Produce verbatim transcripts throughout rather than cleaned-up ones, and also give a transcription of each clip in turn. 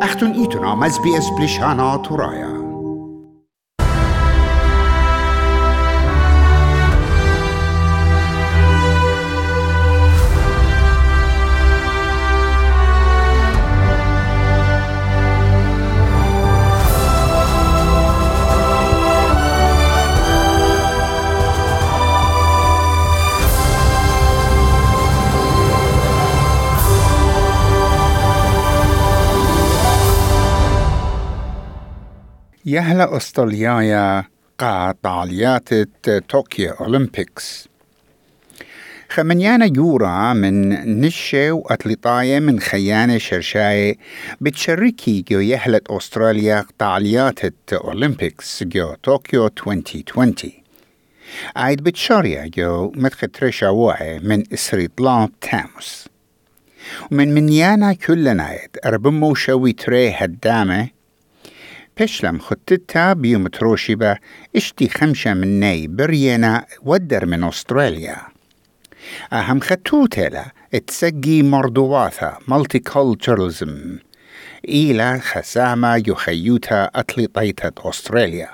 أختن إيتنا مز بي اس بلشانا تورايا. يهلا أستراليايا قا طاليات طوكيو أولمبيكس خمنيانا يورا من نشة وأتليطاية من خيانة شرشاية بتشاركي جو يهلت أستراليا طاليات أولمبيكس جو طوكيو عشرين عشرين عايد بتشاريا جو متخترشا واعي من إسريطلان تاموس ومن منيانا كلنا عايد أربمو شوي تري هدامة بشلم خطتها بيوم تروشيبا اشتي خمسة مني برينا ودر من أستراليا أهم خطوتها اتسقي مردواثا مالتيكولتشرالزم إلى خسامة يخيوتا أتليطيتة أستراليا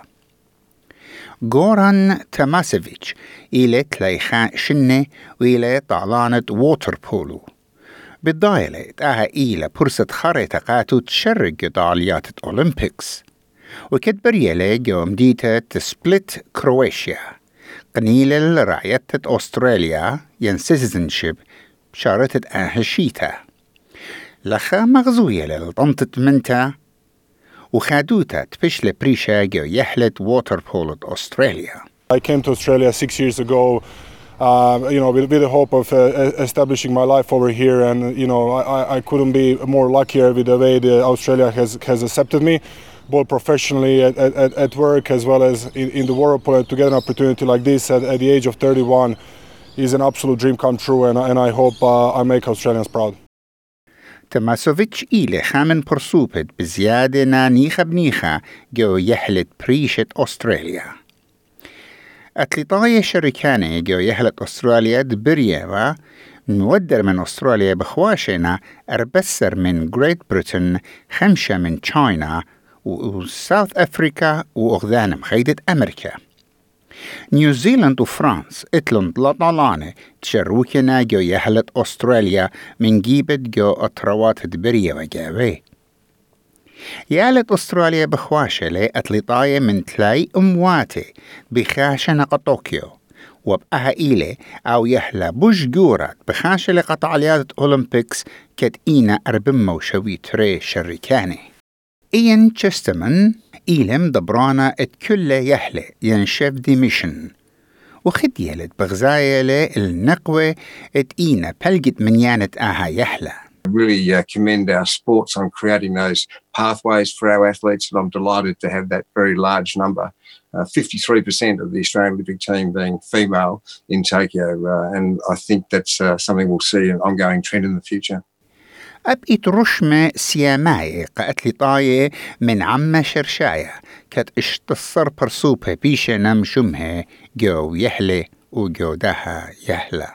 غوران تاماسيفيتش إلى تلايخان شنة وإلى طالانة ووتر بولو بالضايلة آها إلى برسة خريطة قاتو تشرق طاليات أولمبيكس وكدبر يلي جوم ديتا تسبلت كرواتيا قنيلة رعية أستراليا ين سيتيزنشيب شارتت أهشيتا لخا مغزوية للطنطة منتا وخادوتا تبشل بريشا جو يحلت ووتر بولو أستراليا. I came to Australia six years ago Uh, you know, with, with the hope of uh, establishing my life over here, and you know, I, I couldn't be more luckier with the way the Australia has has accepted me, both professionally at, at, at work as well as in, in the whirlpool. To get an opportunity like this at, at the age of thirty-one is an absolute dream come true, and, and I hope uh, I make Australians proud. تماسوفيتش إلي خامن برسوبت بزيادة نانيخة بنيخة جو يحلت بريشة أستراليا. أتليطاية شركانة جو يهلت أستراليا دبريا مودر من أستراليا بخواشنا أربسر من جريت بريتن خمسة من تشاينا وساوث أفريكا وأغذان مخيدة أمريكا نيوزيلند وفرانس اتلند لطالانة تشروكنا جو يهلت أستراليا من جيبت جو أطروات دبريا وجاوي يالت أستراليا بخواشلة أتليطاية من تلاي أمواتي بخاشنة طوكيو وبأها إيلي أو يحلى بوش جورات بخاشلة قطعليات أولمبيكس كد إينا أربمو شوي تري شركاني إيان تشستمن إيلم دبرانا ات كل يحلى ينشف دي ميشن وخد يلت بغزايلة النقوة ات إينا بلقت من يانت آها يحلى. Really uh, commend our sports on creating those pathways for our athletes, and I'm delighted to have that very large number, uh, fifty-three percent of the Australian Olympic team being female in Tokyo, uh, and I think that's uh, something we'll see an ongoing trend in the future. أبقيت رشمة سياماية قأتليطاية من عم شرشاية كت اشتصر برسوبة بيشة نمشمها جو يحلي وجو دها يحلى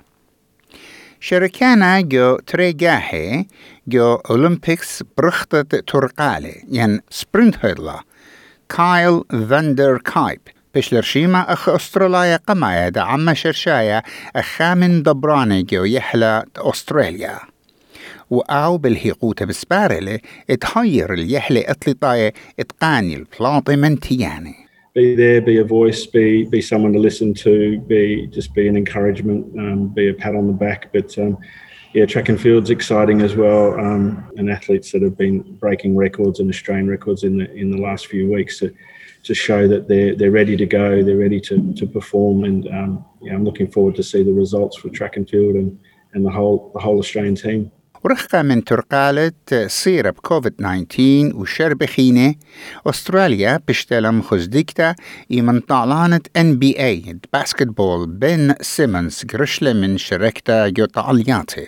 شركانا جو تريجاهي جو أولمبيكس برخطة ترقالي ين سبرنت هيدلا كايل فاندر كايب بشلرشيما أخ أستراليا قمايا دا عم شرشايا أخامن دبراني جو يحلى أستراليا وأو بالهيقوتة بسبارلي اتهير اليحلي أتليطاية اتقاني البلاطي من تياني. Be there, be a voice, be be someone to listen to, be just be an encouragement, um, be a pat on the back. But um, yeah, track and field's exciting as well, um, and athletes that have been breaking records and Australian records in the in the last few weeks to to show that they're they're ready to go, they're ready to to perform, and um, yeah, I'm looking forward to see the results for track and field and and the whole the whole Australian team. ورخة من ترقالة صيرة بكوفيد تسعة عشر وشربخينة أستراليا بشتلم خزديكتا إيمن طالانة إن بي إيه باسكتبول بين سيمونز قرشلة من شركتا جو طالياتي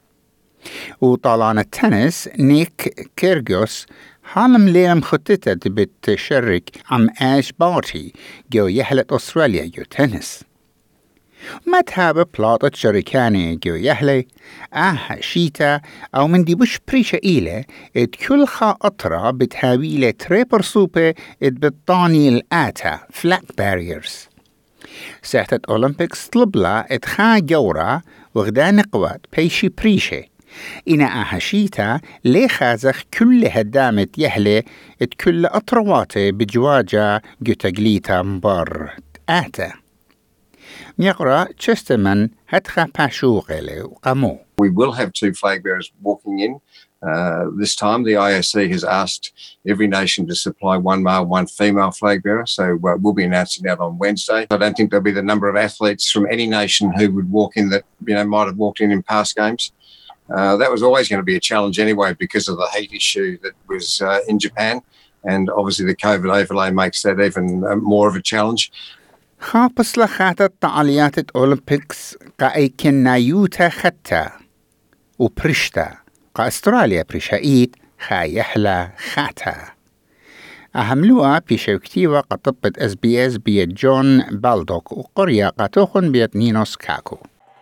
وطالانة تنس نيك كيرغوس حالم ليلم خطتت بتشارك عم آش بارتي جو يحلت أستراليا جو تنس ما تهاب بلاطة شركاني جو يهلي آه شيتا أو من دي بش بريشة إيلة ات كل خاطرة بتهاويلة تريبر سوبة ات بطاني الآتا فلاك باريرز. ساعة أولمبيكس طلبلا ات خا جورا وغدا نقوات بيشي بريشة إنا آه شيتا لي خازخ كل هدامت يهلي ات كل أطرواته بجواجة جو تقليتا مبار آتا. ميقرأ تشستمن هتخا باشوغلي وقامو. We will have two flag bearers walking in. Uh, this time, the I O C has asked every nation to supply one male, one female flag bearer. So uh, we'll be announcing that on Wednesday. I don't think there'll be the number of athletes from any nation who would walk in that you know might have walked in in past games. Uh, that was always going to be a challenge anyway because of the heat issue that was uh, in Japan, and obviously the COVID overlay makes that even uh, more of a challenge. خابس لخاتت تعاليات الأولمبيكس قاي كنايوتا ختا وبرشتا قا استراليا برشايت خا يحلى خاتا. أهملوها بشوكتيوة قطبت اس بي اس بيت جون بالدوك وقرية قاتوخن بيت نينوس كاكو.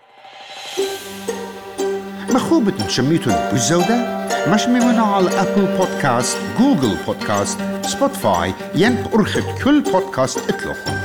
مخوبة شميتون بالزودة؟ مش ممنوع على أبل بودكاست، جوجل بودكاست، سبوتفاي، ين أرخد كل بودكاست اطلقوا.